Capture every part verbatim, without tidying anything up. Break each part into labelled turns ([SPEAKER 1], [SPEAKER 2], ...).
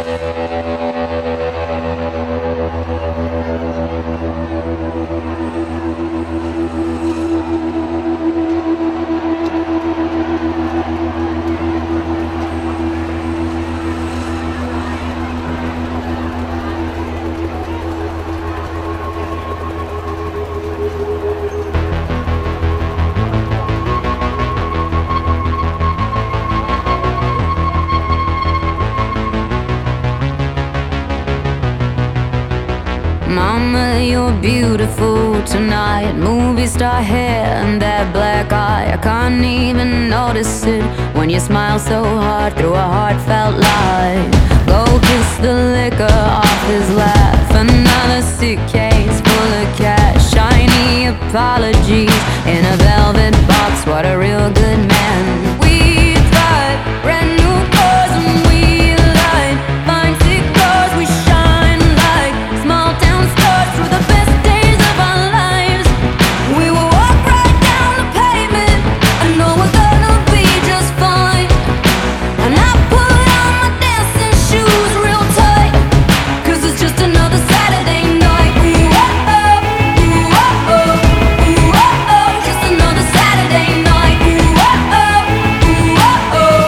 [SPEAKER 1] Mama, you're beautiful tonight. Movie star hair and that black eye. I can't even notice it when you smile so hard through a heartfelt lie. Go kiss the liquor off his laugh. Another suitcase full of cash. Shiny apologies in a velvet box. What a real good man. We drive brand new cars and we light fine cigars. We shine like small town stars through the best days of our lives. We will walk right down the pavement. I know we're gonna be just fine. And I put on my dancing shoes real tight, 'cause it's just another Saturday night. Ooh, oh, oh, ooh, oh, oh, ooh, oh, oh, just another Saturday night. Ooh, oh, oh, ooh, oh, oh.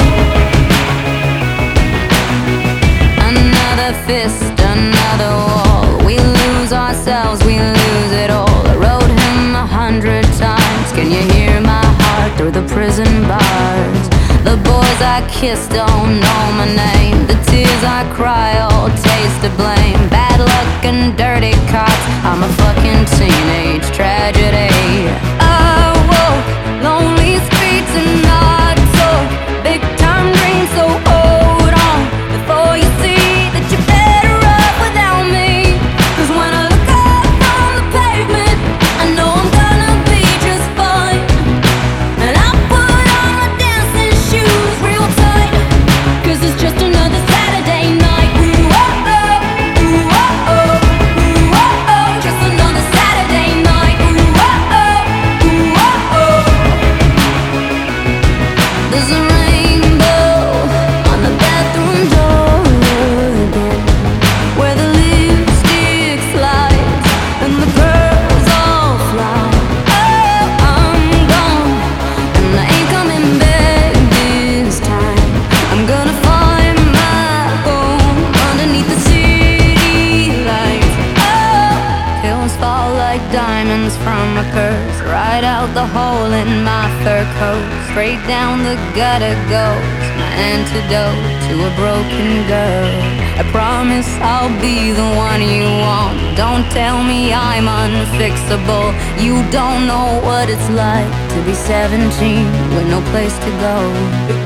[SPEAKER 1] Another fist, another wall. We lose ourselves, we lose it all. I wrote him a hundred times. Can you hear my heart through the prison bars? The boys I kiss don't know my name. The tears I cry all taste of blame. Bad luck and dirty cops. I'm a fucking teenage tragedy. I walk lonely streets and not so big time dreams. So hold on before you see that you're better off without me. 'Cause when I look up from the pavement, I know I'm gonna be just fine. And I put on my dancing shoes real tight, 'cause it's just another Saturday night. Ooh, oh, oh, ooh, oh, oh, ooh, oh, oh, just another Saturday night. Ooh, oh, oh, ooh, oh, oh. There's a rainbow on the bathroom door again, where the lipstick slides and the pearls all fly. Oh, I'm gone and I ain't coming back this time. I'm gonna find my home underneath the city lights. Oh, pills fall like diamonds from a purse, right out the hole in my fur coat. Straight down the gutter goes my antidote to a broken girl. I promise I'll be the one you want. Don't tell me I'm unfixable. You don't know what it's like to be seventeen with no place to go.